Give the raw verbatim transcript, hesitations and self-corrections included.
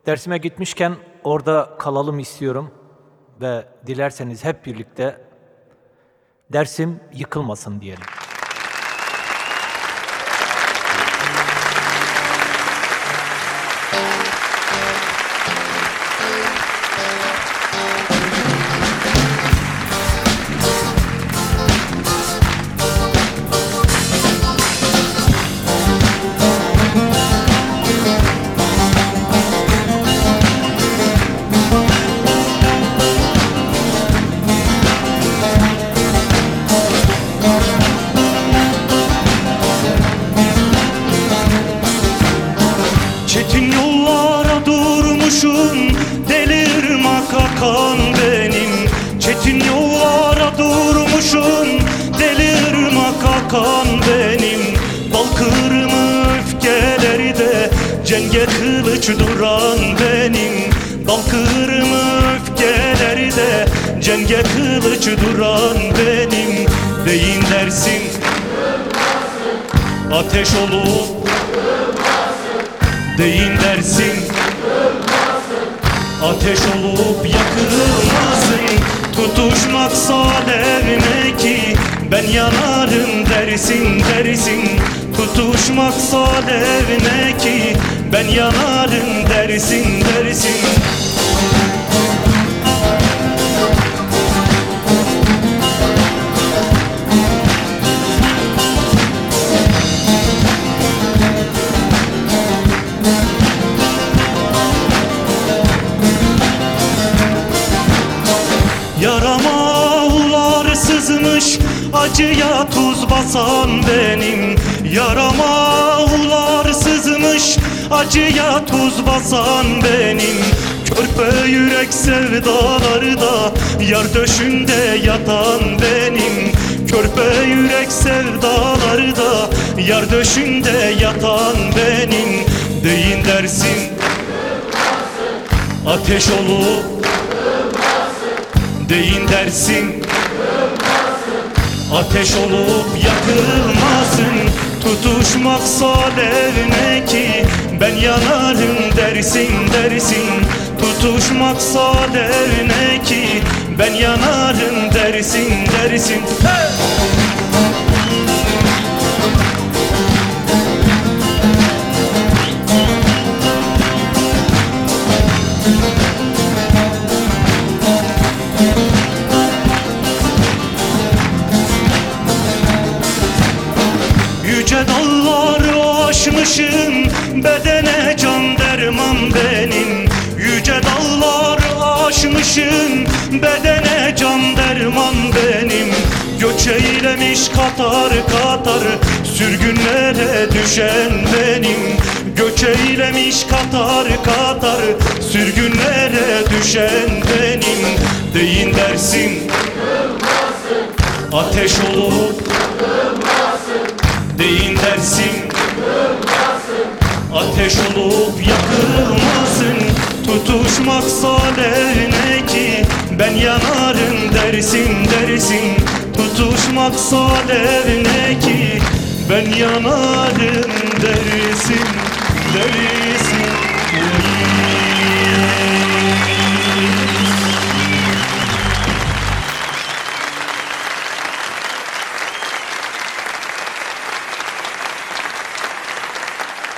Dersime gitmişken orada kalalım istiyorum ve dilerseniz hep birlikte dersim yıkılmasın diyelim. Çetin yollara durmuşum, delirmak akan benim. Çetin yollara durmuşum, delirmak akan benim. Bal kırmı öfkeleri de cenge kılıç duran benim. Bal kırmı öfkeleri de cenge kılıç duran benim. Beyin dersin ateş olup deyin dersin ateş olup yakılmasın. Tutuşmaksa alevine ki ben yanarım dersin dersin. Tutuşmaksa alevine ki ben yanarım dersin dersin. Yarama ular sızmış, acıya tuz basan benim. Yarama ular sızmış, acıya tuz basan benim. Körpe yürek sevdaları da yar döşünde yatan benim. Körpe yürek sevdaları da yar döşünde yatan benim. Deyin dersin ateş olup deyin dersin ateş olup yakılmasın. Tutuşmaksa alevine ki ben yanarım dersin dersin. Tutuşmaksa alevine ki ben yanarım dersin dersin. Hey! Yüce dağları aşmışım, bedene can derman benim. Yüce dağları aşmışım, bedene can derman benim. Göç eylemiş katar katar, sürgünlere düşen benim. Göç eylemiş katar katar, sürgünlere düşen benim. Deyin dersin ateş olup deyin dersin ateş olup yakılmasın. Tutuşmaksa alevine ki ben yanarım dersin dersin. Tutuşmaksa alevine ki ben yanarım dersin dersin.